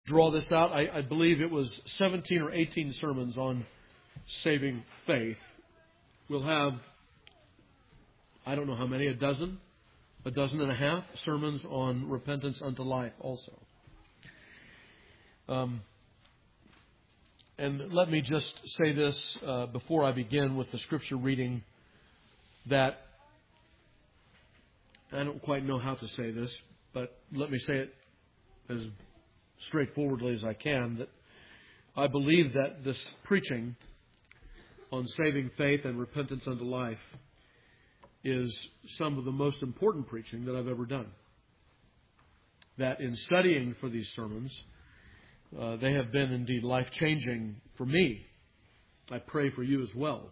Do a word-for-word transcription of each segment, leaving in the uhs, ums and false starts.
draw this out. I, I believe it was seventeen or eighteen sermons on saving faith. We'll have, I don't know how many, a dozen, a dozen and a half sermons on repentance unto life also. Um, and let me just say this uh, before I begin with the scripture reading, that I don't quite know how to say this, but let me say it as straightforwardly as I can, that I believe that this preaching on saving faith and repentance unto life is some of the most important preaching that I've ever done. That in studying for these sermons, uh, they have been indeed life-changing for me. I pray for you as well.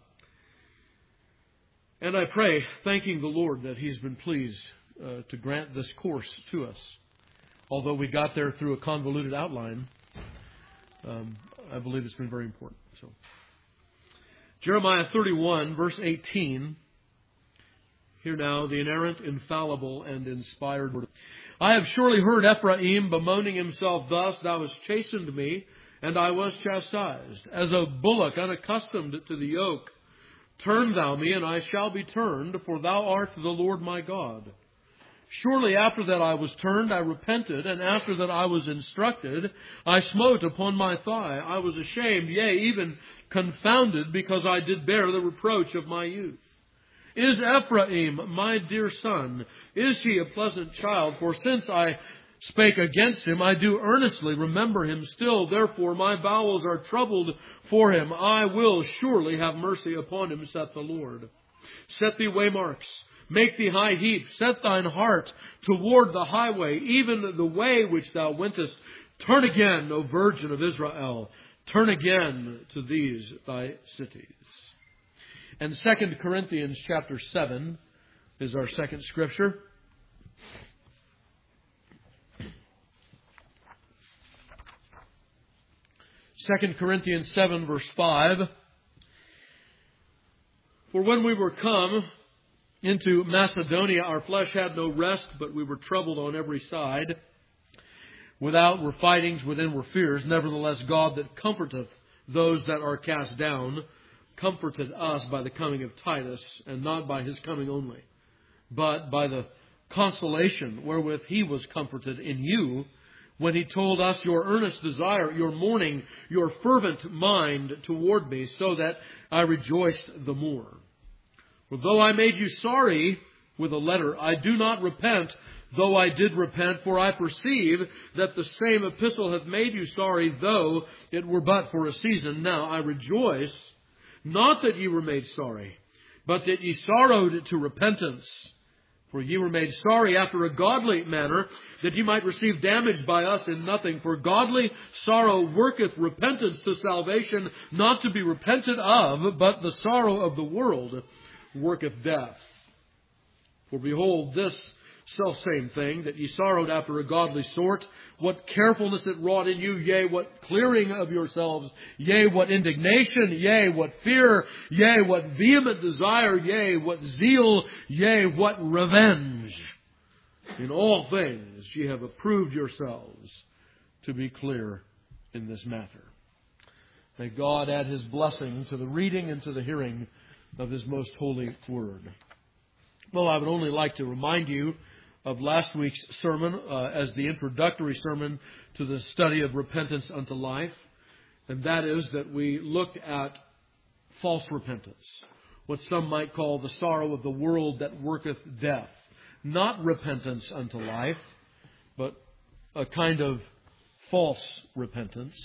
And I pray, thanking the Lord, that He's been pleased uh, to grant this course to us. Although we got there through a convoluted outline, um, I believe it's been very important. So, Jeremiah thirty-one, verse eighteen. Hear now the inerrant, infallible, and inspired word. I have surely heard Ephraim bemoaning himself thus, Thou hast chastened me, and I was chastised. As a bullock unaccustomed to the yoke, turn thou me, and I shall be turned, for thou art the Lord my God. Surely after that I was turned, I repented, and after that I was instructed, I smote upon my thigh. I was ashamed, yea, even confounded, because I did bear the reproach of my youth. Is Ephraim my dear son? Is he a pleasant child? For since I spake against him, I do earnestly remember him still. Therefore my bowels are troubled for him. I will surely have mercy upon him, saith the Lord. Set thee waymarks. Make thee high heaps. Set thine heart toward the highway, even the way which thou wentest. Turn again, O Virgin of Israel. Turn again to these thy cities. And Second Corinthians chapter seven is our second scripture. Second Corinthians seven, verse five. For when we were come into Macedonia, our flesh had no rest, but we were troubled on every side. Without were fightings, within were fears. Nevertheless, God that comforteth those that are cast down, comforted us by the coming of Titus, and not by his coming only, but by the consolation wherewith he was comforted in you, when he told us your earnest desire, your mourning, your fervent mind toward me, so that I rejoiced the more. For though I made you sorry with a letter, I do not repent, though I did repent, for I perceive that the same epistle hath made you sorry, though it were but for a season. Now I rejoice, not that ye were made sorry, but that ye sorrowed to repentance. For ye were made sorry after a godly manner, that ye might receive damage by us in nothing. For godly sorrow worketh repentance to salvation, not to be repented of, but the sorrow of the world worketh death. For behold, this selfsame thing, that ye sorrowed after a godly sort, what carefulness it wrought in you, yea, what clearing of yourselves, yea, what indignation, yea, what fear, yea, what vehement desire, yea, what zeal, yea, what revenge. In all things ye have approved yourselves to be clear in this matter. May God add His blessing to the reading and to the hearing of His most holy word. Well, I would only like to remind you of last week's sermon uh, as the introductory sermon to the study of repentance unto life. And that is that we looked at false repentance, what some might call the sorrow of the world that worketh death. Not repentance unto life, but a kind of false repentance.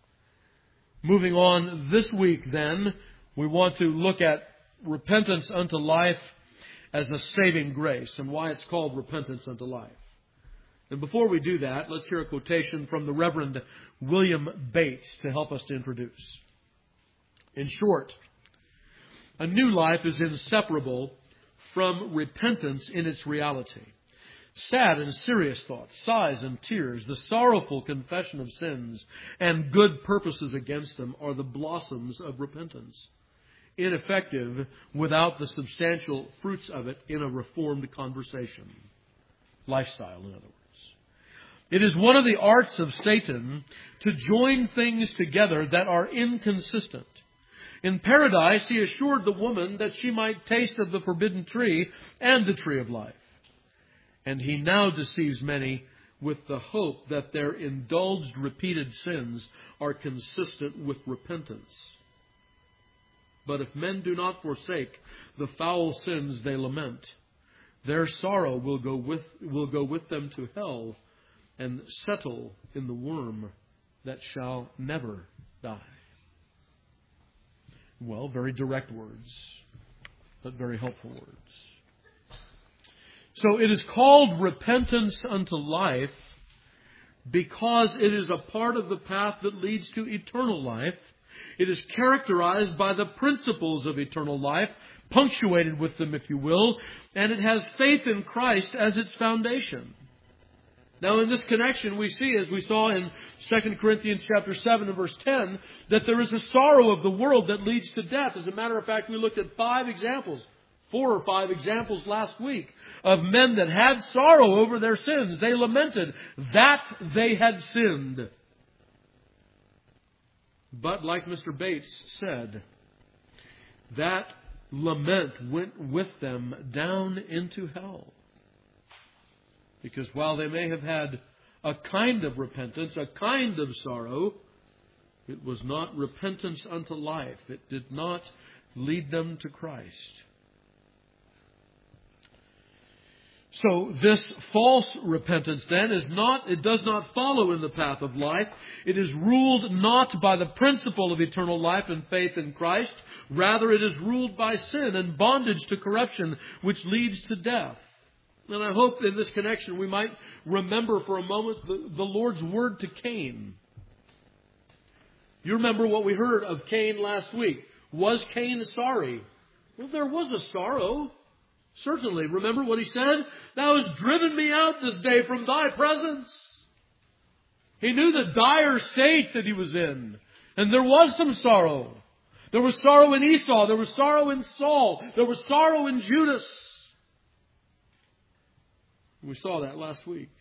Moving on this week then, we want to look at repentance unto life as a saving grace, and why it's called repentance unto life. And before we do that, let's hear a quotation from the Reverend William Bates to help us to introduce. In short, a new life is inseparable from repentance in its reality. Sad and serious thoughts, sighs and tears, the sorrowful confession of sins, and good purposes against them are the blossoms of repentance. Ineffective without the substantial fruits of it in a reformed conversation. Lifestyle, in other words. It is one of the arts of Satan to join things together that are inconsistent. In paradise, he assured the woman that she might taste of the forbidden tree and the tree of life. And he now deceives many with the hope that their indulged repeated sins are consistent with repentance. But if men do not forsake the foul sins they lament, their sorrow will go with, will go with them to hell and settle in the worm that shall never die. Well, very direct words, but very helpful words. So it is called repentance unto life because it is a part of the path that leads to eternal life. It is characterized by the principles of eternal life, punctuated with them, if you will, and it has faith in Christ as its foundation. Now, in this connection, we see, as we saw in Second Corinthians chapter seven and verse ten, that there is a sorrow of the world that leads to death. As a matter of fact, we looked at five examples, four or five examples last week, of men that had sorrow over their sins. They lamented that they had sinned. But like Mister Bates said, that lament went with them down into hell. Because while they may have had a kind of repentance, a kind of sorrow, it was not repentance unto life. It did not lead them to Christ. So this false repentance then is not, it does not follow in the path of life. It is ruled not by the principle of eternal life and faith in Christ. Rather, it is ruled by sin and bondage to corruption, which leads to death. And I hope in this connection we might remember for a moment the, the Lord's word to Cain. You remember what we heard of Cain last week. Was Cain sorry? Well, there was a sorrow. Certainly. Remember what he said? Thou hast driven me out this day from thy presence. He knew the dire state that he was in. And there was some sorrow. There was sorrow in Esau. There was sorrow in Saul. There was sorrow in Judas. We saw that last week.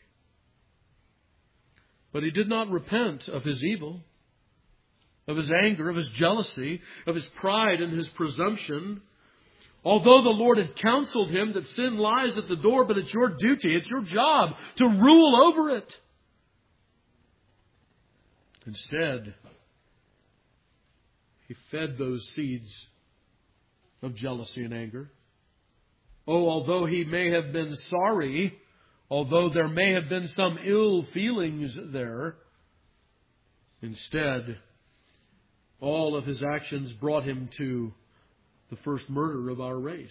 But he did not repent of his evil, of his anger, of his jealousy, of his pride and his presumption. Although the Lord had counseled him that sin lies at the door, but it's your duty, it's your job to rule over it. Instead, he fed those seeds of jealousy and anger. Oh, although he may have been sorry, although there may have been some ill feelings there, instead, all of his actions brought him to the first murder of our race.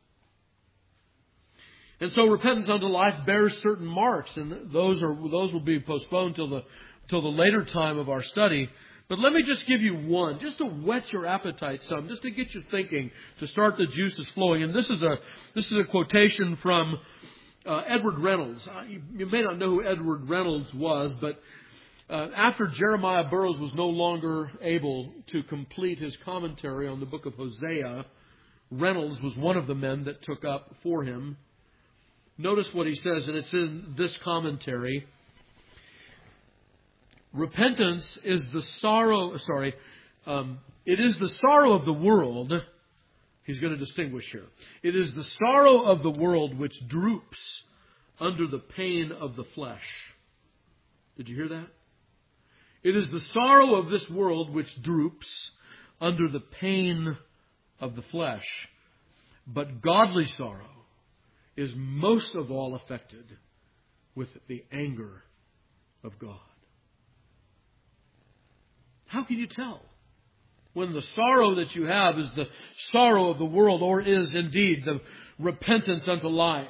And so repentance unto life bears certain marks, and those are those will be postponed till the till the later time of our study. But let me just give you one, just to whet your appetite some, just to get you thinking, to start the juices flowing. And this is a this is a quotation from uh, Edward Reynolds. Uh, you, you may not know who Edward Reynolds was, but uh, after Jeremiah Burroughs was no longer able to complete his commentary on the book of Hosea, Reynolds was one of the men that took up for him. Notice what he says, and it's in this commentary. Repentance is the sorrow, sorry, um, it is the sorrow of the world. He's going to distinguish here. It is the sorrow of the world which droops under the pain of the flesh. Did you hear that? It is the sorrow of this world which droops under the pain of the flesh. But godly sorrow is most of all affected with the anger of God. How can you tell when the sorrow that you have is the sorrow of the world, or is indeed the repentance unto life?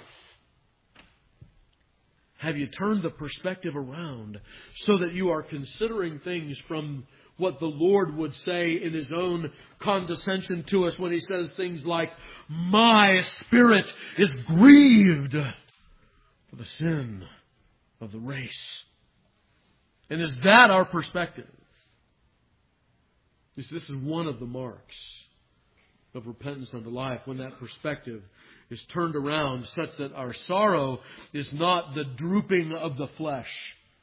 Have you turned the perspective around so that you are considering things from what the Lord would say in His own condescension to us when He says things like, "My spirit is grieved for the sin of the race"? And is that our perspective? This is one of the marks of repentance unto life, when that perspective is turned around such that our sorrow is not the drooping of the flesh,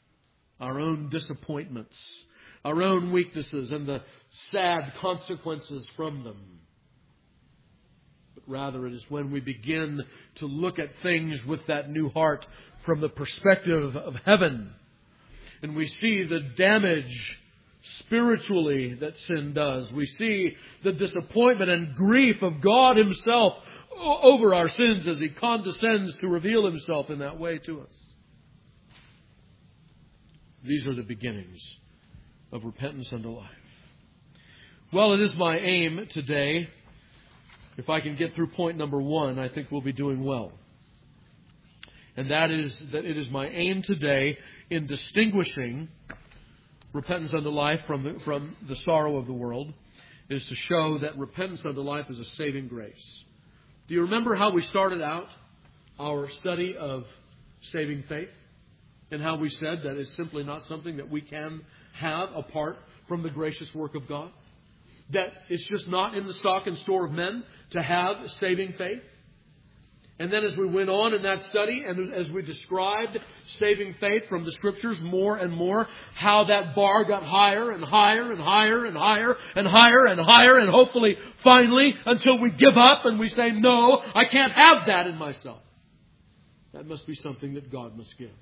our own disappointments, our own weaknesses, and the sad consequences from them. But rather, it is when we begin to look at things with that new heart from the perspective of heaven, and we see the damage spiritually that sin does. We see the disappointment and grief of God Himself over our sins as He condescends to reveal Himself in that way to us. These are the beginnings of repentance unto life. Well, it is my aim today, if I can get through point number one, I think we'll be doing well. And that is that it is my aim today in distinguishing repentance unto life from the, from the sorrow of the world, is to show that repentance unto life is a saving grace. Do you remember how we started out our study of saving faith? And how we said that it's simply not something that we can have apart from the gracious work of God? That it's just not in the stock and store of men to have saving faith? And then as we went on in that study, and as we described saving faith from the Scriptures more and more, how that bar got higher and higher and higher and higher and higher and higher, and hopefully finally until we give up and we say, no, I can't have that in myself. That must be something that God must give.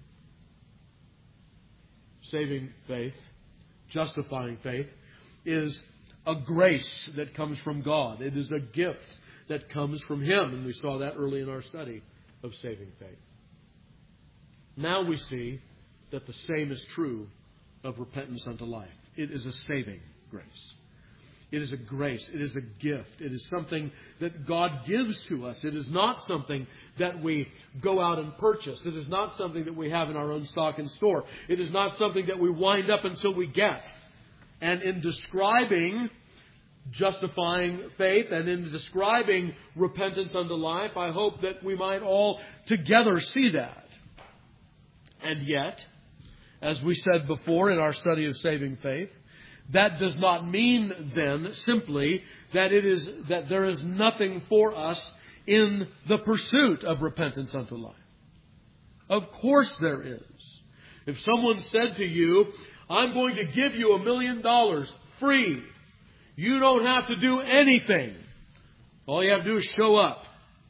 Saving faith, justifying faith, is a grace that comes from God. It is a gift that comes from Him. And we saw that early in our study of saving faith. Now we see that the same is true of repentance unto life. It is a saving grace. It is a grace. It is a gift. It is something that God gives to us. It is not something that we go out and purchase. It is not something that we have in our own stock and store. It is not something that we wind up until we get. And in describing justifying faith and in describing repentance unto life, I hope that we might all together see that. And yet, as we said before in our study of saving faith, that does not mean then simply that it is that there is nothing for us in the pursuit of repentance unto life. Of course there is. If someone said to you, I'm going to give you a million dollars free, you don't have to do anything. All you have to do is show up.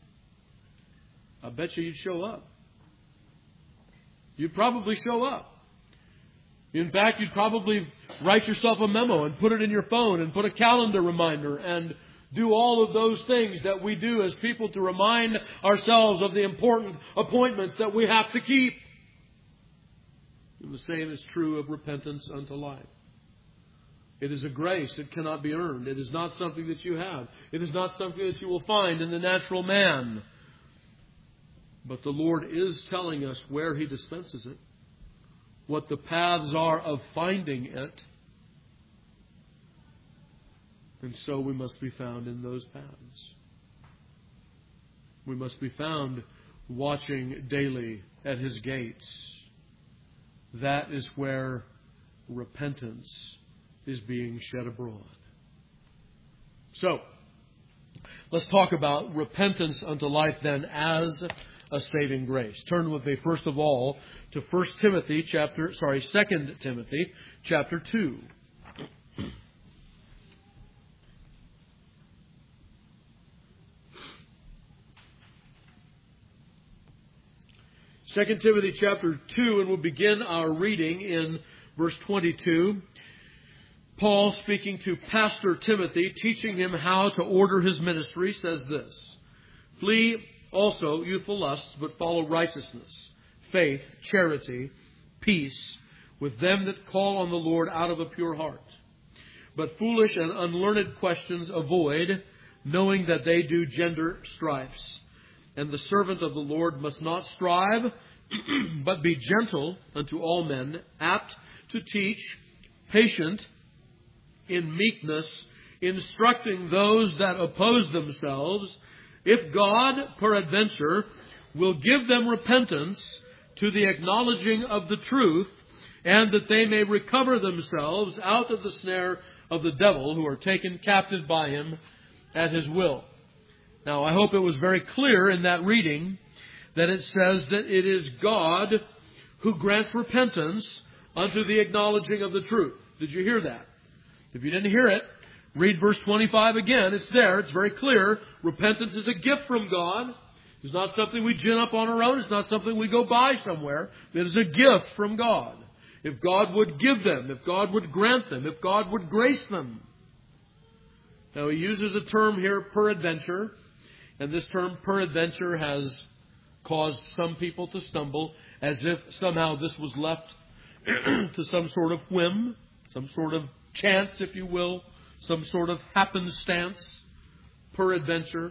I bet you you'd show up. You'd probably show up. In fact, you'd probably write yourself a memo and put it in your phone and put a calendar reminder and do all of those things that we do as people to remind ourselves of the important appointments that we have to keep. And the same is true of repentance unto life. It is a grace that cannot be earned. It is not something that you have. It is not something that you will find in the natural man. But the Lord is telling us where He dispenses it, what the paths are of finding it. And so we must be found in those paths. We must be found watching daily at His gates. That is where repentance is being shed abroad. So, let's talk about repentance unto life then as a saving grace. Turn with me first of all to First Timothy chapter, sorry, Second Timothy chapter two. Second Timothy chapter two, and we'll begin our reading in verse twenty-two. Paul, speaking to Pastor Timothy, teaching him how to order his ministry, says this: Flee also youthful lusts, but follow righteousness, faith, charity, peace, with them that call on the Lord out of a pure heart. But foolish and unlearned questions avoid, knowing that they do gender strifes. And the servant of the Lord must not strive, but be gentle unto all men, apt to teach, patient, in meekness, instructing those that oppose themselves, if God, peradventure, will give them repentance to the acknowledging of the truth, and that they may recover themselves out of the snare of the devil, who are taken captive by him at his will. Now, I hope it was very clear in that reading that it says that it is God who grants repentance unto the acknowledging of the truth. Did you hear that? If you didn't hear it, read verse twenty-five again. It's there. It's very clear. Repentance is a gift from God. It's not something we gin up on our own. It's not something we go buy somewhere. It is a gift from God. If God would give them, if God would grant them, if God would grace them. Now he uses a term here, peradventure. And this term, peradventure, has caused some people to stumble as if somehow this was left to some sort of whim, some sort of chance, if you will, some sort of happenstance, peradventure.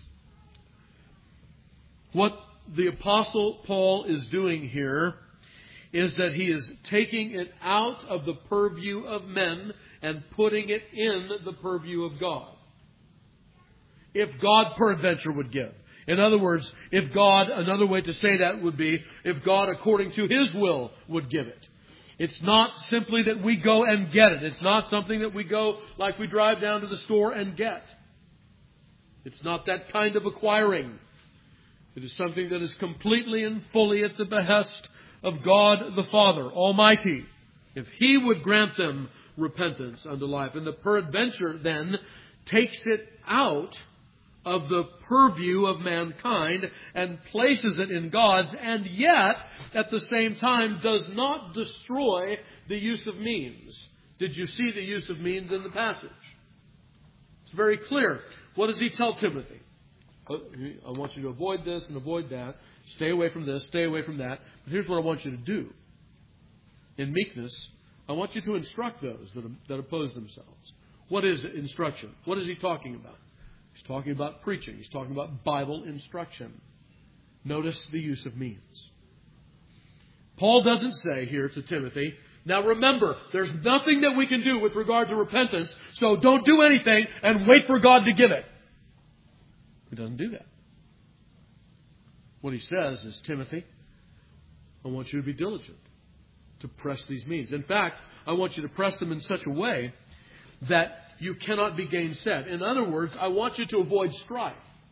What the Apostle Paul is doing here is that he is taking it out of the purview of men and putting it in the purview of God. If God peradventure would give. In other words, if God, another way to say that would be, if God according to His will would give it. It's not simply that we go and get it. It's not something that we go like we drive down to the store and get. It's not that kind of acquiring. It is something that is completely and fully at the behest of God the Father Almighty. If He would grant them repentance unto life. And the peradventure then takes it out of the purview of mankind and places it in God's, and yet at the same time does not destroy the use of means. Did you see the use of means in the passage? It's very clear. What does he tell Timothy? I want you to avoid this and avoid that. Stay away from this, stay away from that. But here's what I want you to do. In meekness, I want you to instruct those that, that oppose themselves. What is instruction? What is he talking about? He's talking about preaching. He's talking about Bible instruction. Notice the use of means. Paul doesn't say here to Timothy, now remember, there's nothing that we can do with regard to repentance, so don't do anything and wait for God to give it. He doesn't do that. What he says is, Timothy, I want you to be diligent to press these means. In fact, I want you to press them in such a way that you cannot be gainsaid. In other words, I want you to avoid strife.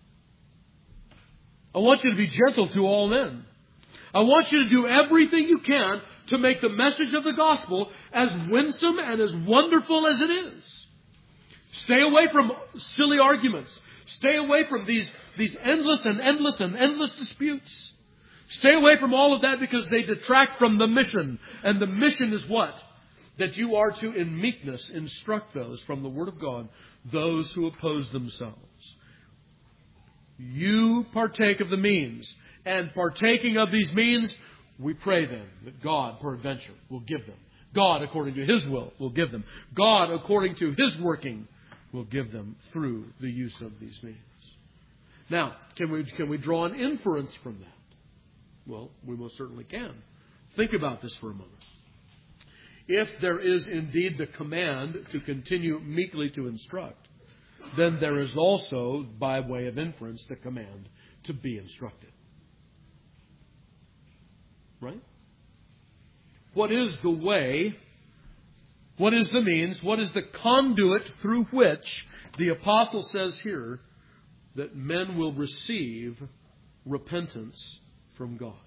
I want you to be gentle to all men. I want you to do everything you can to make the message of the gospel as winsome and as wonderful as it is. Stay away from silly arguments. Stay away from these, these endless and endless and endless disputes. Stay away from all of that because they detract from the mission. And the mission is what? That you are to, in meekness, instruct those from the Word of God, those who oppose themselves. You partake of the means. And partaking of these means, we pray then that God, peradventure, will give them. God, according to His will, will give them. God, according to His working, will give them through the use of these means. Now, can we, can we draw an inference from that? Well, we most certainly can. Think about this for a moment. If there is indeed the command to continue meekly to instruct, then there is also, by way of inference, the command to be instructed. Right? What is the way? What is the means? What is the conduit through which the apostle says here that men will receive repentance from God?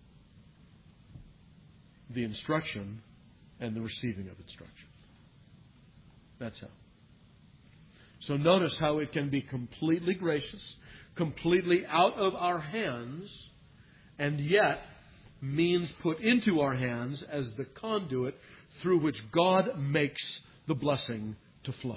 The instruction and the receiving of instruction. That's how. So notice how it can be completely gracious, completely out of our hands, and yet means put into our hands as the conduit through which God makes the blessing to flow.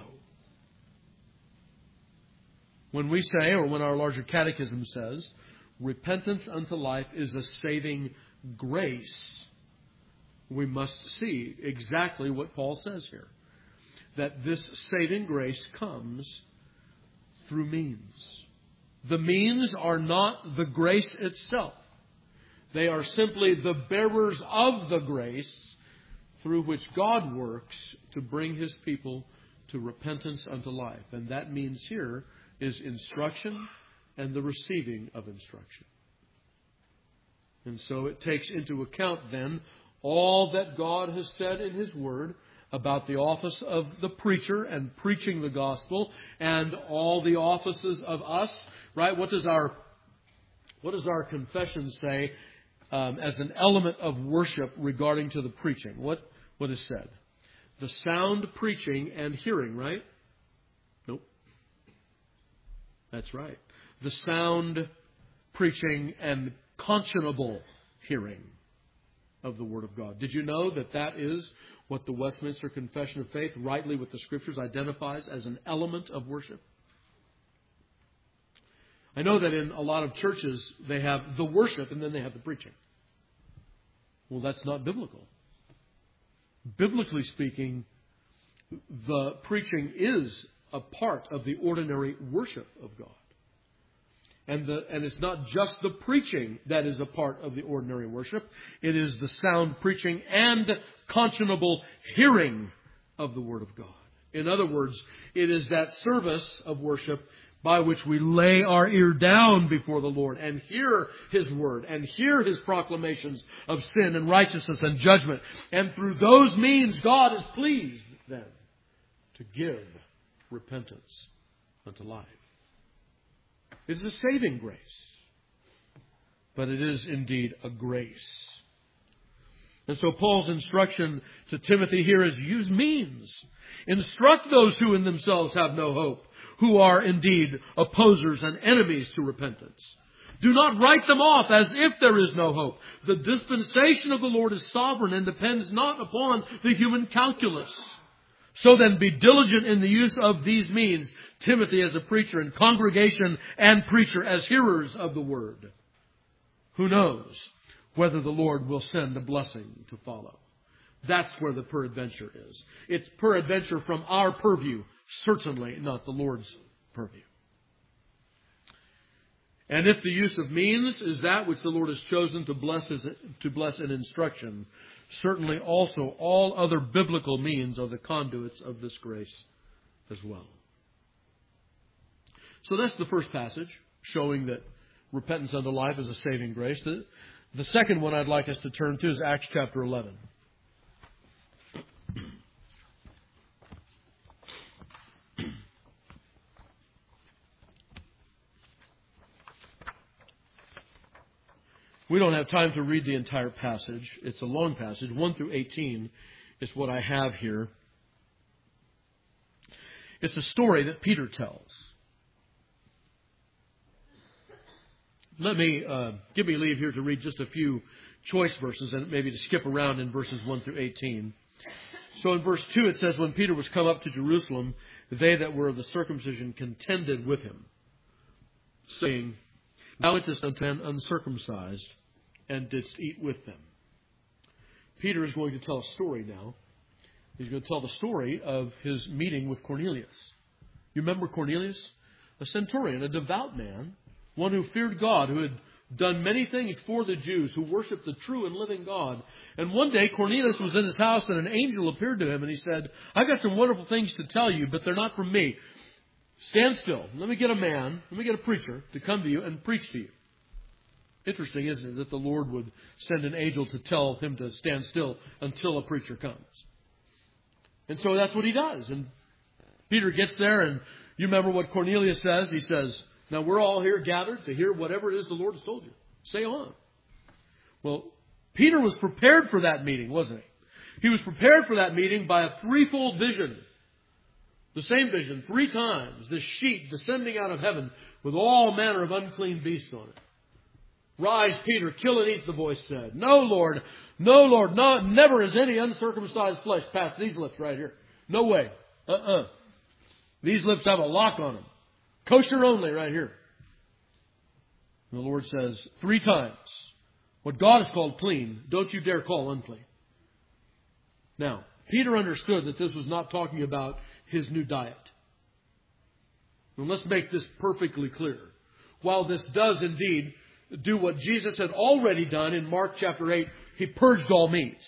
When we say, or when our larger catechism says, repentance unto life is a saving grace, we must see exactly what Paul says here. That this saving grace comes through means. The means are not the grace itself. They are simply the bearers of the grace through which God works to bring His people to repentance unto life. And that means here is instruction and the receiving of instruction. And so it takes into account then all that God has said in His Word about the office of the preacher and preaching the gospel and all the offices of us. Right? What does our, what does our confession say? um, as an element of worship regarding to the preaching. What, what is said? The sound preaching and hearing, right? Nope. That's right. The sound preaching and conscionable hearing of the Word of God. Did you know that that is what the Westminster Confession of Faith, rightly with the Scriptures, identifies as an element of worship? I know that in a lot of churches they have the worship and then they have the preaching. Well, that's not biblical. Biblically speaking, the preaching is a part of the ordinary worship of God. And, the, and it's not just the preaching that is a part of the ordinary worship. It is the sound preaching and conscionable hearing of the Word of God. In other words, it is that service of worship by which we lay our ear down before the Lord and hear His Word and hear His proclamations of sin and righteousness and judgment. And through those means, God is pleased then to give repentance unto life. It is a saving grace, but it is indeed a grace. And so Paul's instruction to Timothy here is use means. Instruct those who in themselves have no hope, who are indeed opposers and enemies to repentance. Do not write them off as if there is no hope. The dispensation of the Lord is sovereign and depends not upon the human calculus. So then be diligent in the use of these means, Timothy as a preacher and congregation and preacher as hearers of the Word. Who knows whether the Lord will send a blessing to follow? That's where the peradventure is. It's peradventure from our purview, certainly not the Lord's purview. And if the use of means is that which the Lord has chosen to bless his, to bless in instruction, certainly also all other biblical means are the conduits of this grace as well. So that's the first passage, showing that repentance unto life is a saving grace. The, the second one I'd like us to turn to is Acts chapter eleven. We don't have time to read the entire passage. It's a long passage. one through eighteen is what I have here. It's a story that Peter tells. Let me, uh, give me leave here to read just a few choice verses and maybe to skip around in verses one through eighteen. So in verse two it says, when Peter was come up to Jerusalem, they that were of the circumcision contended with him, saying, Thou wentest unto men uncircumcised, and didst eat with them. Peter is going to tell a story now. He's going to tell the story of his meeting with Cornelius. You remember Cornelius? A centurion, a devout man, one who feared God, who had done many things for the Jews, who worshiped the true and living God. And one day Cornelius was in his house and an angel appeared to him and he said, I've got some wonderful things to tell you, but they're not from me. Stand still. Let me get a man, let me get a preacher to come to you and preach to you. Interesting, isn't it, that the Lord would send an angel to tell him to stand still until a preacher comes. And so that's what he does. And Peter gets there, and you remember what Cornelius says. He says, now we're all here gathered to hear whatever it is the Lord has told you. Say on. Well, Peter was prepared for that meeting, wasn't he? He was prepared for that meeting by a threefold vision. The same vision, three times, this sheet descending out of heaven with all manner of unclean beasts on it. Rise, Peter, kill and eat, the voice said. No, Lord, no, Lord, no, never has any uncircumcised flesh passed these lips right here. No way. Uh-uh. These lips have a lock on them. Kosher only right here. And the Lord says three times, what God has called clean, don't you dare call unclean. Now, Peter understood that this was not talking about his new diet. And let's make this perfectly clear. While this does indeed do what Jesus had already done in Mark chapter eight, he purged all meats.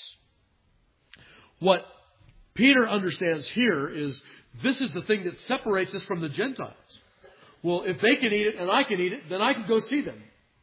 What Peter understands here is this is the thing that separates us from the Gentiles. Well, if they can eat it and I can eat it, then I can go see them.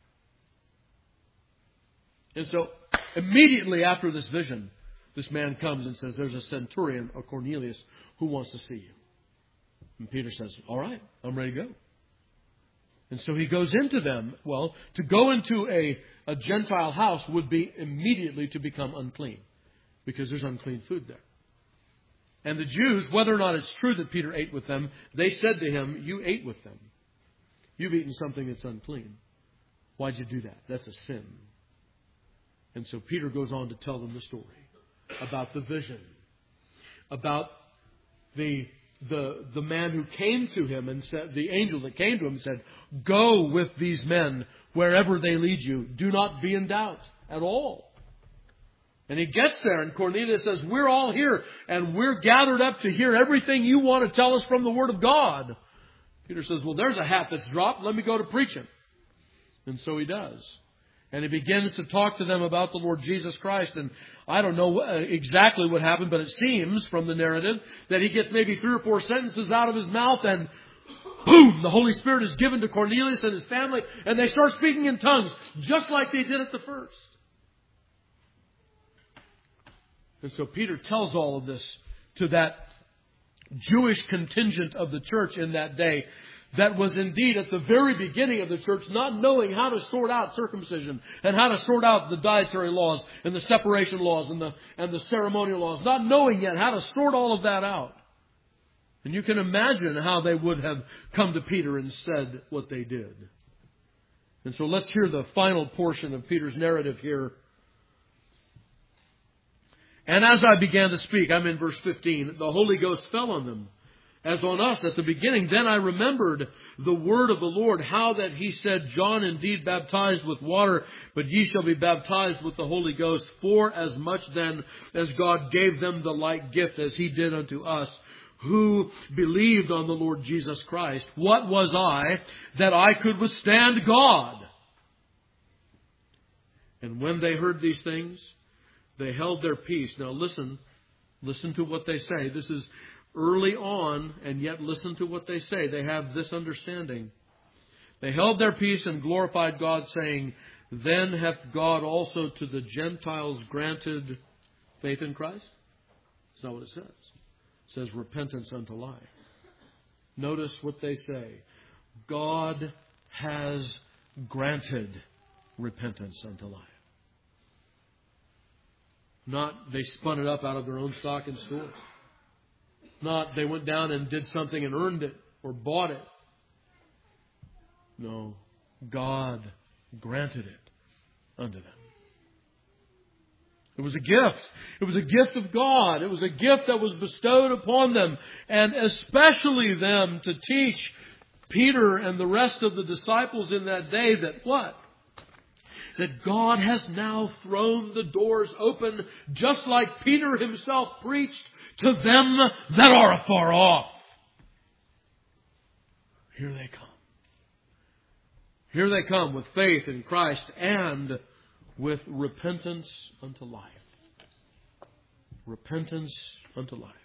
And so immediately after this vision, this man comes and says, there's a centurion, or Cornelius, who wants to see you. And Peter says, all right, I'm ready to go. And so he goes into them. Well, to go into a, a Gentile house would be immediately to become unclean, because there's unclean food there. And the Jews, whether or not it's true that Peter ate with them, they said to him, you ate with them. You've eaten something that's unclean. Why'd you do that? That's a sin. And so Peter goes on to tell them the story about the vision, about the the the man who came to him and said, the angel that came to him and said, go with these men wherever they lead you. Do not be in doubt at all. And he gets there, and Cornelius says, we're all here, and we're gathered up to hear everything you want to tell us from the Word of God. Peter says, well, there's a hat that's dropped. Let me go to preaching. And so he does. And he begins to talk to them about the Lord Jesus Christ. And I don't know exactly what happened, but it seems from the narrative that he gets maybe three or four sentences out of his mouth, and boom, the Holy Spirit is given to Cornelius and his family, and they start speaking in tongues, just like they did at the first. And so Peter tells all of this to that Jewish contingent of the church in that day that was indeed at the very beginning of the church not knowing how to sort out circumcision and how to sort out the dietary laws and the separation laws and the, and the ceremonial laws, not knowing yet how to sort all of that out. And you can imagine how they would have come to Peter and said what they did. And so let's hear the final portion of Peter's narrative here. And as I began to speak, I'm in verse fifteen, the Holy Ghost fell on them, as on us at the beginning. Then I remembered the word of the Lord, how that he said, John indeed baptized with water, but ye shall be baptized with the Holy Ghost. For as much then as God gave them the like gift as he did unto us, who believed on the Lord Jesus Christ. What was I that I could withstand God? And when they heard these things, they held their peace. Now listen, listen to what they say. This is early on, and yet listen to what they say. They have this understanding. They held their peace and glorified God, saying, then hath God also to the Gentiles granted faith in Christ? That's not what it says. It says repentance unto life. Notice what they say. God has granted repentance unto life. Not they spun it up out of their own stock and store. Not they went down and did something and earned it or bought it. No, God granted it unto them. It was a gift. It was a gift of God. It was a gift that was bestowed upon them, and especially them to teach Peter and the rest of the disciples in that day that what? That God has now thrown the doors open, just like Peter himself preached, to them that are afar off. Here they come. Here they come with faith in Christ and with repentance unto life. Repentance unto life.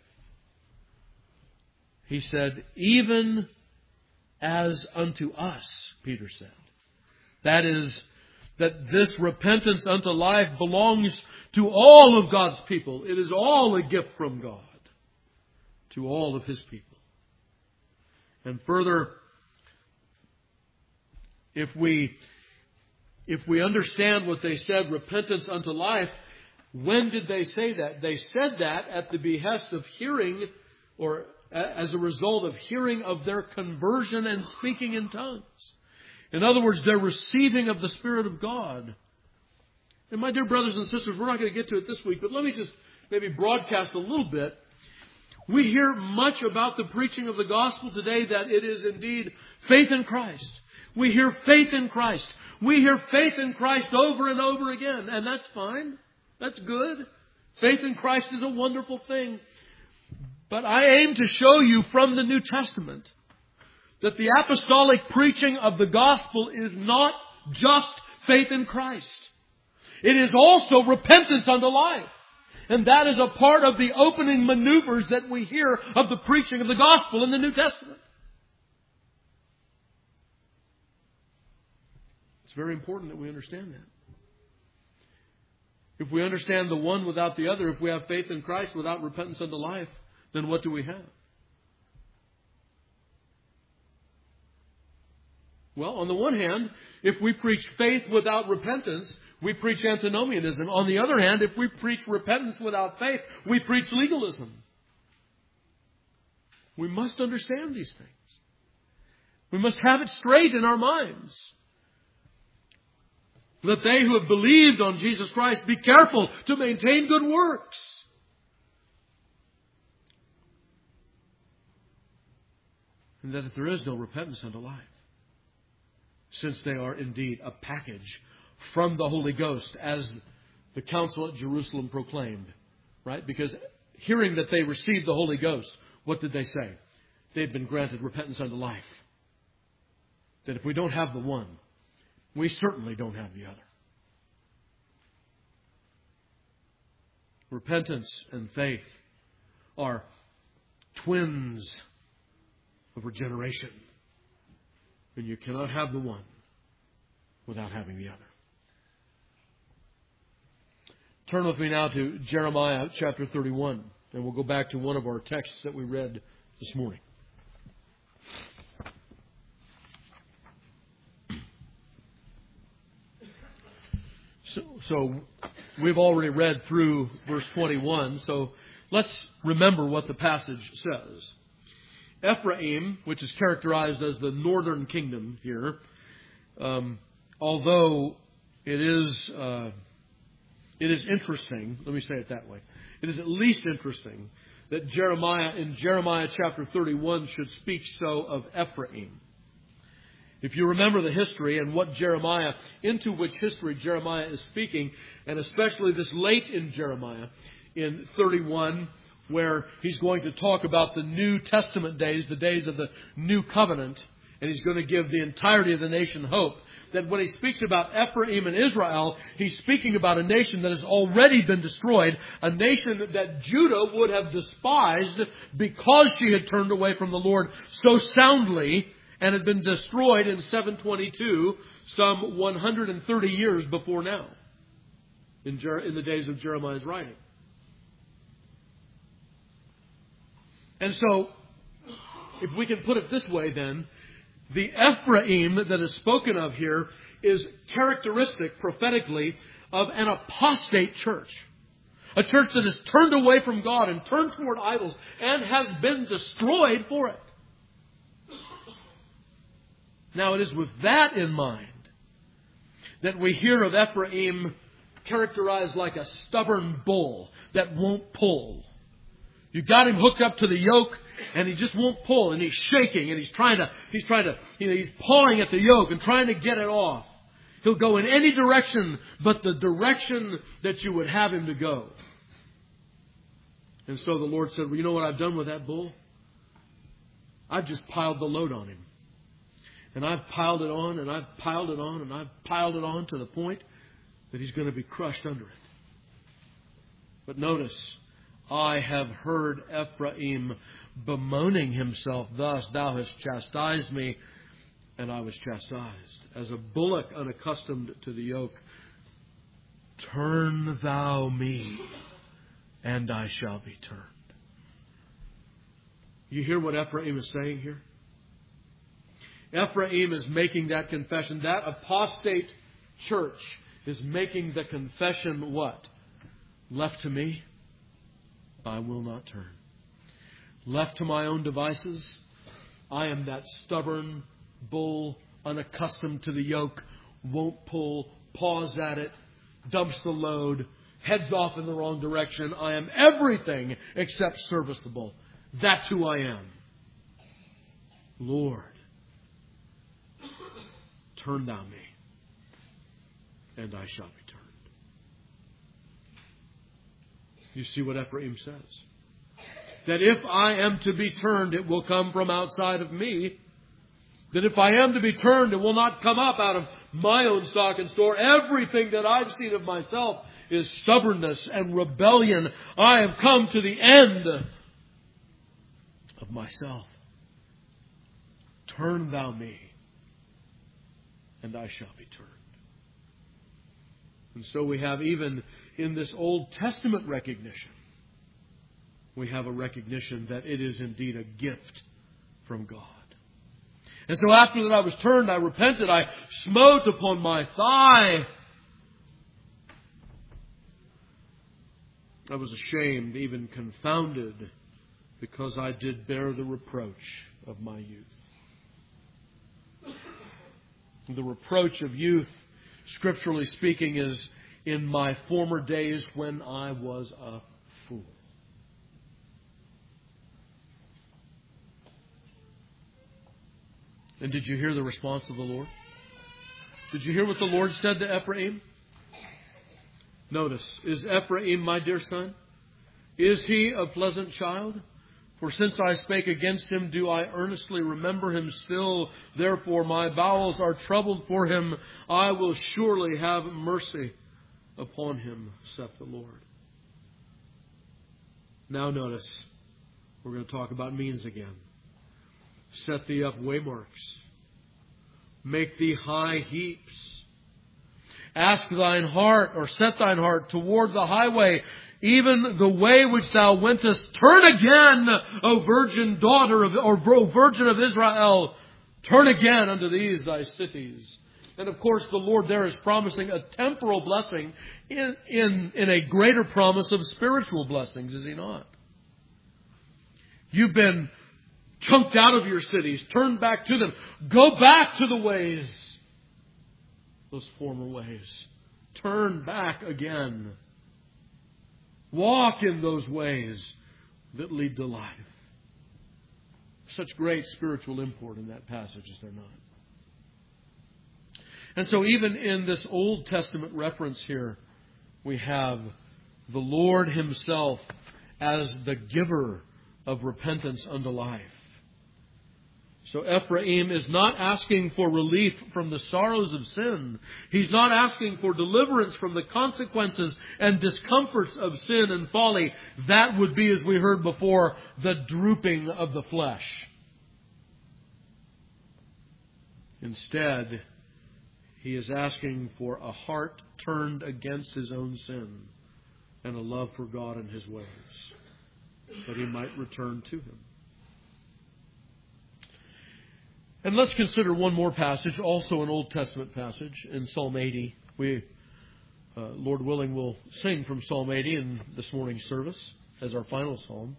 He said, even as unto us, Peter said. That is, that this repentance unto life belongs to all of God's people. It is all a gift from God to all of His people. And further, if we if we understand what they said, repentance unto life, when did they say that? They said that at the behest of hearing, or as a result of hearing of their conversion and speaking in tongues. In other words, they're receiving of the Spirit of God. And my dear brothers and sisters, we're not going to get to it this week, but let me just maybe broadcast a little bit. We hear much about the preaching of the gospel today that it is indeed faith in Christ. We hear faith in Christ. We hear faith in Christ over and over again. And that's fine. That's good. Faith in Christ is a wonderful thing. But I aim to show you from the New Testament that the apostolic preaching of the gospel is not just faith in Christ. It is also repentance unto life. And that is a part of the opening maneuvers that we hear of the preaching of the gospel in the New Testament. It's very important that we understand that. If we understand the one without the other, if we have faith in Christ without repentance unto life, then what do we have? Well, on the one hand, if we preach faith without repentance, we preach antinomianism. On the other hand, if we preach repentance without faith, we preach legalism. We must understand these things. We must have it straight in our minds. Let they who have believed on Jesus Christ be careful to maintain good works. And that if there is no repentance unto life, since they are indeed a package from the Holy Ghost, as the council at Jerusalem proclaimed, right? Because hearing that they received the Holy Ghost, what did they say? They've been granted repentance unto life. That if we don't have the one, we certainly don't have the other. Repentance and faith are twins of regeneration. And you cannot have the one without having the other. Turn with me now to Jeremiah chapter thirty-one. And we'll go back to one of our texts that we read this morning. So, so we've already read through verse twenty-one. So let's remember what the passage says. Ephraim, which is characterized as the northern kingdom here, um, although it is uh, it is interesting, let me say it that way, it is at least interesting that Jeremiah in Jeremiah chapter thirty-one should speak so of Ephraim. If you remember the history and what Jeremiah, into which history Jeremiah is speaking, and especially this late in Jeremiah, in thirty-one, where he's going to talk about the New Testament days, the days of the New Covenant, and he's going to give the entirety of the nation hope. That when he speaks about Ephraim and Israel, he's speaking about a nation that has already been destroyed, a nation that Judah would have despised because she had turned away from the Lord so soundly and had been destroyed in seven twenty-two, some one hundred thirty years before now, in, Jer- in the days of Jeremiah's writing. And so, if we can put it this way then, the Ephraim that is spoken of here is characteristic prophetically of an apostate church. A church that has turned away from God and turned toward idols and has been destroyed for it. Now it is with that in mind that we hear of Ephraim characterized like a stubborn bull that won't pull. You got him hooked up to the yoke, and he just won't pull, and he's shaking, and he's trying to, he's trying to, you know, he's pawing at the yoke and trying to get it off. He'll go in any direction but the direction that you would have him to go. And so the Lord said, well, you know what I've done with that bull? I've just piled the load on him. And I've piled it on, and I've piled it on, and I've piled it on to the point that he's going to be crushed under it. But notice, I have heard Ephraim bemoaning himself thus, thou hast chastised me, and I was chastised. As a bullock unaccustomed to the yoke, turn thou me, and I shall be turned. You hear what Ephraim is saying here? Ephraim is making that confession. That apostate church is making the confession what? Left to me, I will not turn. Left to my own devices, I am that stubborn bull, unaccustomed to the yoke, won't pull, paws at it, dumps the load, heads off in the wrong direction. I am everything except serviceable. That's who I am. Lord, turn thou me, and I shall be turned. You see what Ephraim says? That if I am to be turned, it will come from outside of me. That if I am to be turned, it will not come up out of my own stock and store. Everything that I've seen of myself is stubbornness and rebellion. I have come to the end of myself. Turn thou me, and I shall be turned. And so we have, even in this Old Testament recognition, we have a recognition that it is indeed a gift from God. And so after that I was turned, I repented, I smote upon my thigh. I was ashamed, even confounded, because I did bear the reproach of my youth. The reproach of youth, scripturally speaking, is in my former days when I was a fool. And did you hear the response of the Lord? Did you hear what the Lord said to Ephraim? Notice, is Ephraim my dear son? Is he a pleasant child? For since I spake against him, do I earnestly remember him still. Therefore my bowels are troubled for him. I will surely have mercy upon him, saith the Lord. Now notice, we're going to talk about means again. Set thee up waymarks. Make thee high heaps. Ask thine heart, or set thine heart toward the highway, even the way which thou wentest. Turn again, O virgin daughter of, or O virgin of Israel. Turn again unto these thy cities. And of course the Lord there is promising a temporal blessing in, in, in a greater promise of spiritual blessings, is He not? You've been chunked out of your cities. Turn back to them. Go back to the ways. Those former ways. Turn back again. Walk in those ways that lead to life. Such great spiritual import in that passage, is there not? And so even in this Old Testament reference here, we have the Lord Himself as the giver of repentance unto life. So Ephraim is not asking for relief from the sorrows of sin. He's not asking for deliverance from the consequences and discomforts of sin and folly. That would be, as we heard before, the drooping of the flesh. Instead, he is asking for a heart turned against his own sin and a love for God and His ways, that he might return to Him. And let's consider one more passage, also an Old Testament passage in Psalm eighty. We, uh, Lord willing, will sing from Psalm eighty in this morning's service as our final psalm.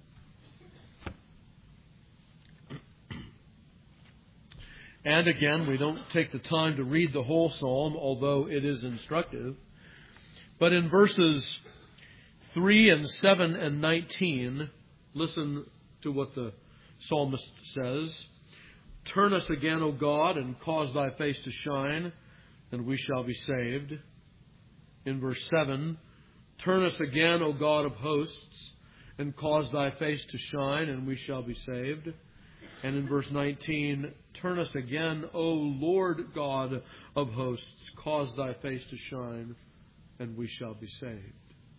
And again, we don't take the time to read the whole psalm, although it is instructive. But in verses three and seven and nineteen, listen to what the psalmist says. Turn us again, O God, and cause Thy face to shine, and we shall be saved. In verse seven, turn us again, O God of hosts, and cause Thy face to shine, and we shall be saved. And in verse nineteen, turn us again, O Lord God of hosts, cause Thy face to shine, and we shall be saved.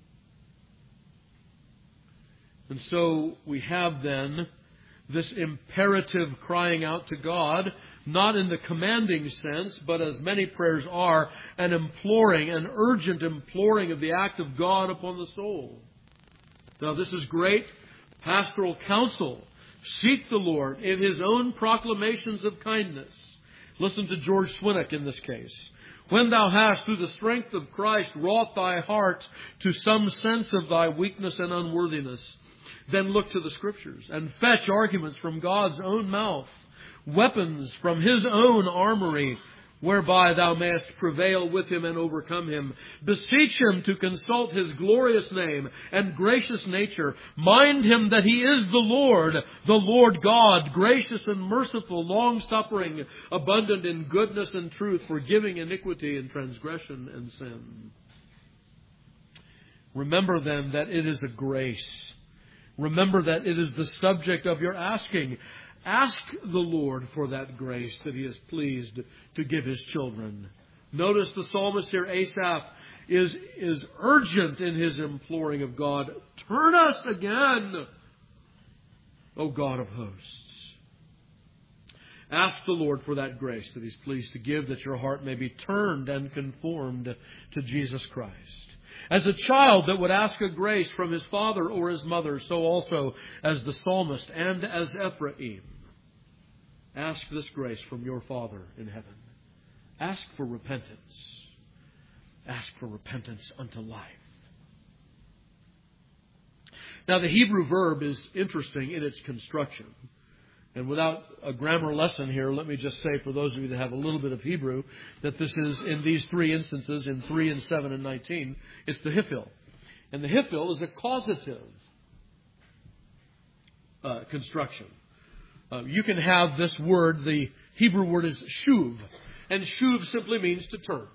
And so we have then this imperative crying out to God, not in the commanding sense, but as many prayers are, an imploring, an urgent imploring of the act of God upon the soul. Now this is great pastoral counsel. Seek the Lord in His own proclamations of kindness. Listen to George Swinnock in this case. When thou hast, through the strength of Christ, wrought thy heart to some sense of thy weakness and unworthiness, then look to the Scriptures and fetch arguments from God's own mouth, weapons from His own armory, whereby thou mayest prevail with Him and overcome Him. Beseech Him to consult His glorious name and gracious nature. Mind Him that He is the Lord, the Lord God, gracious and merciful, long-suffering, abundant in goodness and truth, forgiving iniquity and transgression and sin. Remember then that it is a grace. Remember that it is the subject of your asking. Ask the Lord for that grace that He is pleased to give His children. Notice the psalmist here, Asaph, is, is urgent in his imploring of God. Turn us again, O God of hosts. Ask the Lord for that grace that He's pleased to give, that your heart may be turned and conformed to Jesus Christ. As a child that would ask a grace from his father or his mother, so also as the psalmist and as Ephraim. Ask this grace from your Father in heaven. Ask for repentance. Ask for repentance unto life. Now, the Hebrew verb is interesting in its construction. And without a grammar lesson here, let me just say, for those of you that have a little bit of Hebrew, that this is, in these three instances, in three and seven and nineteen, it's the hifil. And the hifil is a causative uh, construction. Uh, you can have this word, the Hebrew word is shuv. And shuv simply means to turn.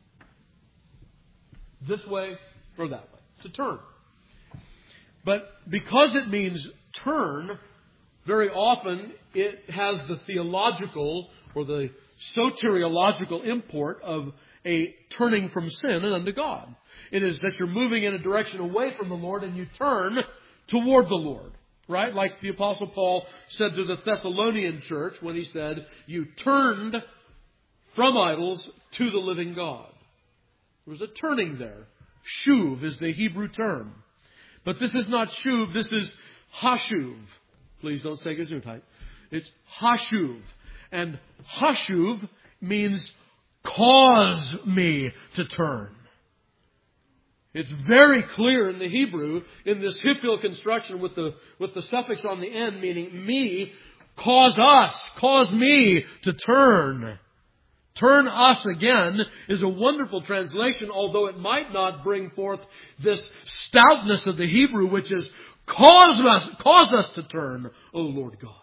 This way or that way. To turn. But because it means turn, very often it has the theological or the soteriological import of a turning from sin and unto God. It is that you're moving in a direction away from the Lord and you turn toward the Lord. Right? Like the Apostle Paul said to the Thessalonian church when he said, you turned from idols to the living God. There was a turning there. Shuv is the Hebrew term. But this is not shuv, this is hashuv. Please don't say gesundheit. It's hashuv. And hashuv means cause me to turn. It's very clear in the Hebrew, in this hifil construction with the, with the suffix on the end, meaning me, cause us, cause me to turn. Turn us again is a wonderful translation, although it might not bring forth this stoutness of the Hebrew, which is cause us, cause us to turn, O Lord God.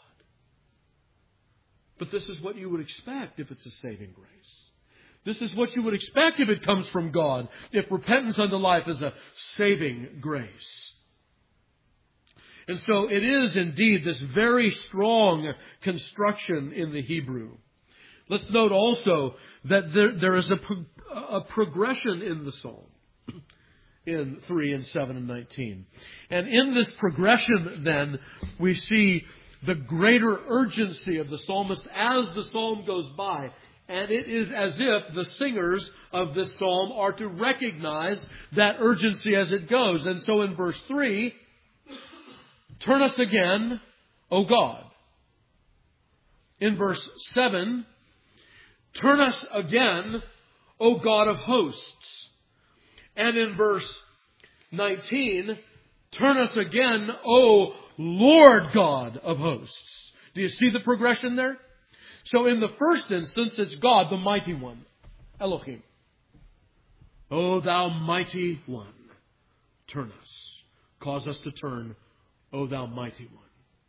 But this is what you would expect if it's a saving grace. This is what you would expect if it comes from God, if repentance unto life is a saving grace. And so it is indeed this very strong construction in the Hebrew. Let's note also that there, there is a, pro, a progression in the psalm in three and seven and nineteen. And in this progression then, we see the greater urgency of the psalmist as the psalm goes by. And it is as if the singers of this psalm are to recognize that urgency as it goes. And so in verse three, turn us again, O God. In verse seven, turn us again, O God of hosts. And in verse nineteen, turn us again, O Lord God of hosts. Do you see the progression there? So in the first instance, it's God, the mighty one, Elohim. O thou mighty one, turn us. Cause us to turn, O thou mighty one.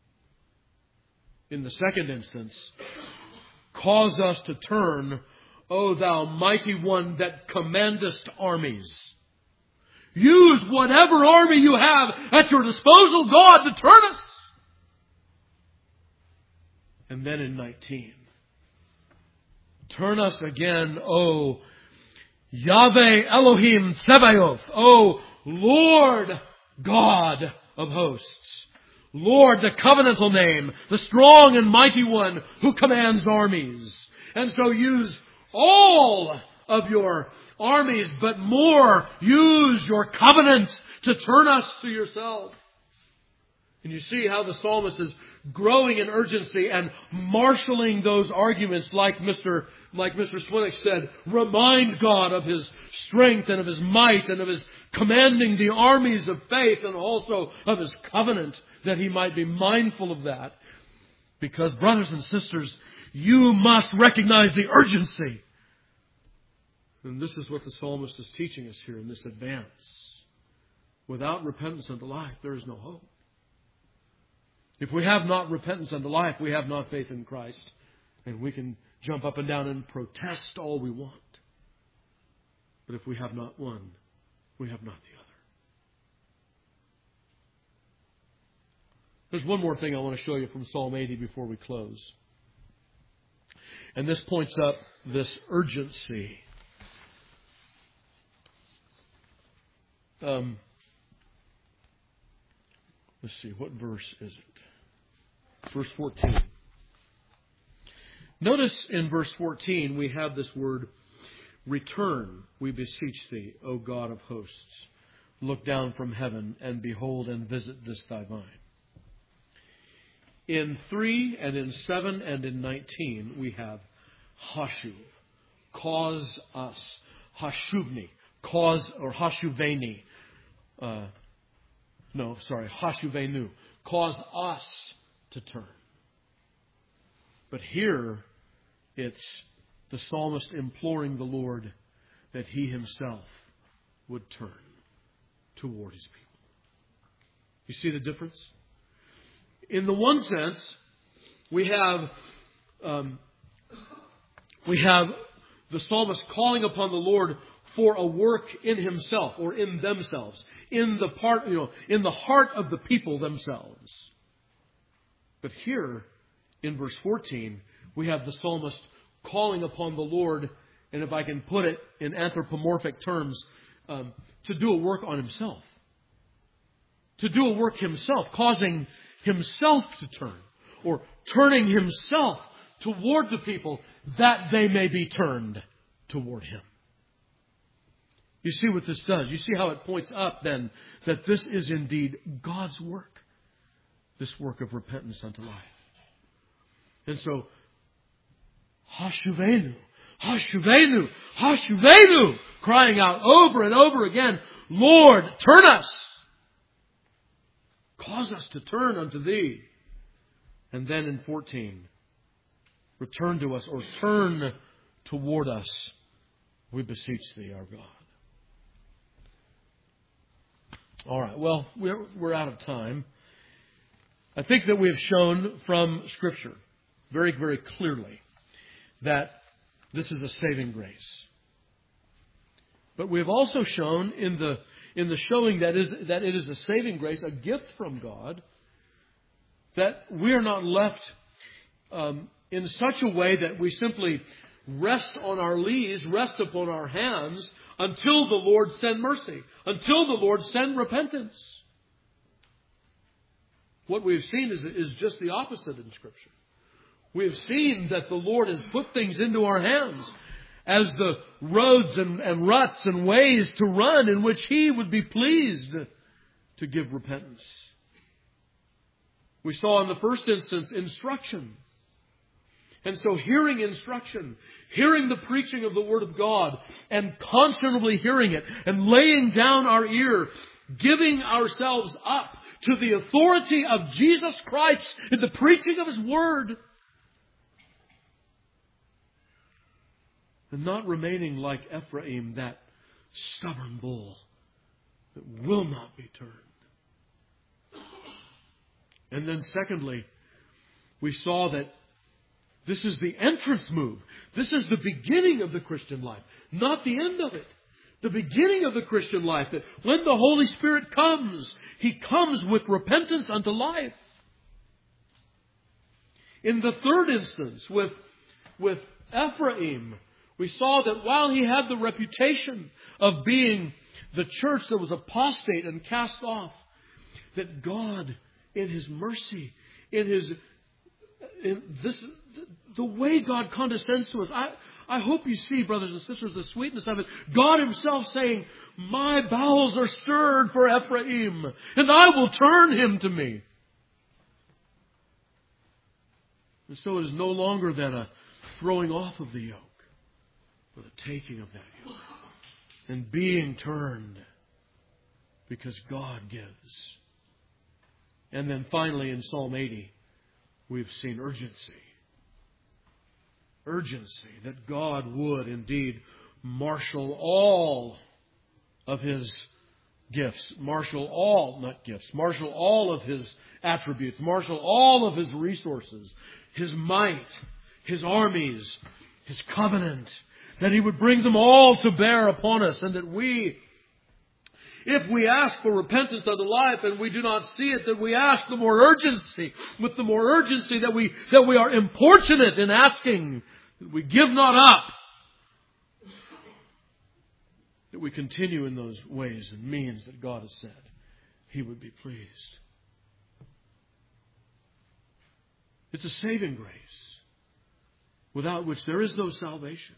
In the second instance, cause us to turn, O thou mighty one that commandest armies. Use whatever army you have at your disposal, God, to turn us. And then in nineteen, turn us again, O Yahweh Elohim Tsebaoth, O Lord God of hosts. Lord, the covenantal name, the strong and mighty one who commands armies. And so use all of your armies, but more, use your covenant to turn us to yourself. And you see how the psalmist is growing in urgency and marshaling those arguments like Mister like Mister Swinnock said, remind God of His strength and of His might and of His commanding the armies of faith and also of His covenant, that He might be mindful of that. Because, brothers and sisters, you must recognize the urgency. And this is what the psalmist is teaching us here in this advance. Without repentance unto life, there is no hope. If we have not repentance unto life, we have not faith in Christ. And we can jump up and down and protest all we want. But if we have not one, we have not the other. There's one more thing I want to show you from Psalm eighty before we close. And this points up this urgency. Um, let's see, what verse is it? Verse fourteen. Notice in verse fourteen we have this word, return, we beseech thee, O God of hosts. Look down from heaven and behold and visit this thy vine. In three and in seven and in nineteen, we have hashuv, cause us. Hashuvni, cause, or hashuveni. Uh, no, sorry, hashuvenu, cause us to turn. But here, it's the psalmist imploring the Lord that He Himself would turn toward His people. You see the difference? In the one sense, we have um, we have the psalmist calling upon the Lord for a work in Himself or in themselves, in the part, you know, in the heart of the people themselves. But here, in verse fourteen, we have the psalmist calling upon the Lord, and if I can put it in anthropomorphic terms, um, to do a work on Himself. To do a work Himself, causing Himself to turn, or turning Himself toward the people that they may be turned toward Him. You see what this does? You see how it points up then that this is indeed God's work. This work of repentance unto life. And so, Hashuvenu, Hashuvenu, Hashuvenu, crying out over and over again, Lord, turn us. Cause us to turn unto Thee. And then in fourteen, return to us, or turn toward us, we beseech Thee, our God. All right, well, we're, we're out of time. I think that we have shown from Scripture very, very clearly that this is a saving grace. But we have also shown in the in the showing that is that it is a saving grace, a gift from God, that we are not left um, in such a way that we simply rest on our lees, rest upon our hands, until the Lord send mercy, until the Lord send repentance. What we've seen is, is just the opposite in Scripture. We have seen that the Lord has put things into our hands as the roads and, and ruts and ways to run in which He would be pleased to give repentance. We saw in the first instance instruction. And so hearing instruction, hearing the preaching of the Word of God, and conscionably hearing it, and laying down our ear, giving ourselves up to the authority of Jesus Christ in the preaching of His Word, and not remaining like Ephraim, that stubborn bull that will not be turned. And then secondly, we saw that this is the entrance move. This is the beginning of the Christian life, not the end of it. The beginning of the Christian life, that when the Holy Spirit comes, He comes with repentance unto life. In the third instance, with, with Ephraim, we saw that while he had the reputation of being the church that was apostate and cast off, that God, in His mercy, in His in this, the way God condescends to us, I, I hope you see, brothers and sisters, the sweetness of it. God Himself saying, my bowels are stirred for Ephraim, and I will turn him to me. And so it is no longer then a throwing off of the yoke, but a taking of that yoke and being turned because God gives. And then finally in Psalm eighty, we've seen urgency. Urgency that God would indeed marshal all of His gifts, marshal all, not gifts, marshal all of His attributes, marshal all of His resources, His might, His armies, His covenant, that He would bring them all to bear upon us, and that we, if we ask for repentance unto life and we do not see it, that we ask the more urgency, with the more urgency that we that we are importunate in asking, that we give not up, that we continue in those ways and means that God has said He would be pleased. It's a saving grace, without which there is no salvation.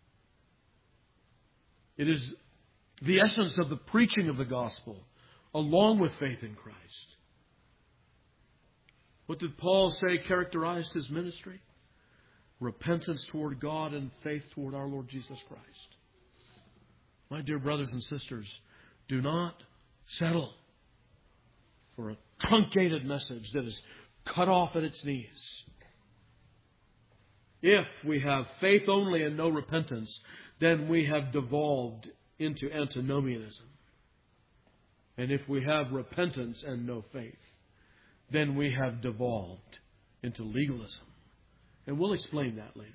It is the essence of the preaching of the gospel, along with faith in Christ. What did Paul say characterized his ministry? Repentance toward God and faith toward our Lord Jesus Christ. My dear brothers and sisters, do not settle for a truncated message that is cut off at its knees. If we have faith only and no repentance, then we have devolved into antinomianism. And if we have repentance and no faith, then we have devolved into legalism. And we'll explain that later.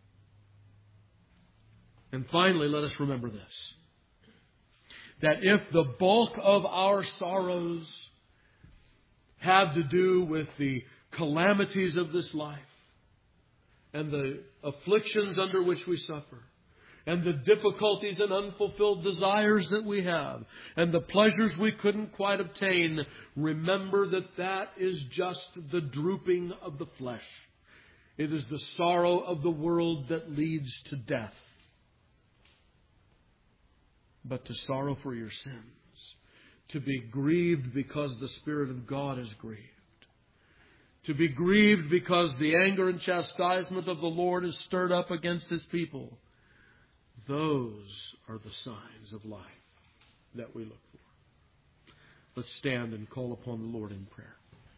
And finally, let us remember this. That if the bulk of our sorrows have to do with the calamities of this life, and the afflictions under which we suffer, and the difficulties and unfulfilled desires that we have, and the pleasures we couldn't quite obtain, remember that that is just the drooping of the flesh. It is the sorrow of the world that leads to death. But to sorrow for your sins, to be grieved because the Spirit of God is grieved, to be grieved because the anger and chastisement of the Lord is stirred up against His people, those are the signs of life that we look for. Let's stand and call upon the Lord in prayer.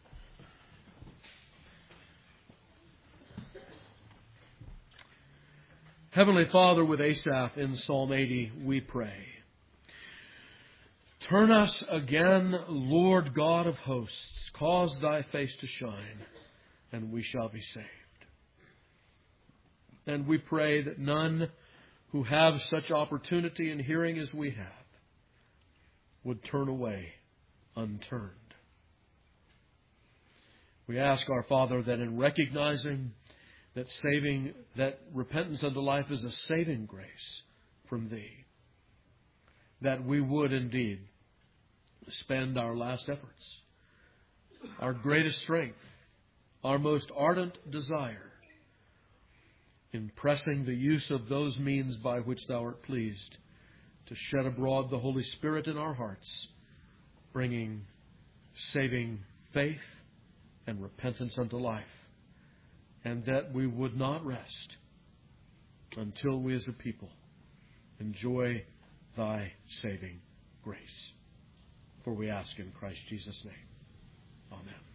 Heavenly Father, with Asaph in Psalm eighty, we pray. Turn us again, Lord God of hosts. Cause Thy face to shine, and we shall be saved. And we pray that none who have such opportunity in hearing as we have would turn away unturned. We ask our Father that in recognizing that saving, that repentance unto life is a saving grace from Thee, that we would indeed spend our last efforts, our greatest strength, our most ardent desire in pressing the use of those means by which Thou art pleased to shed abroad the Holy Spirit in our hearts, bringing saving faith and repentance unto life, and that we would not rest until we as a people enjoy Thy saving grace. For we ask in Christ Jesus' name. Amen.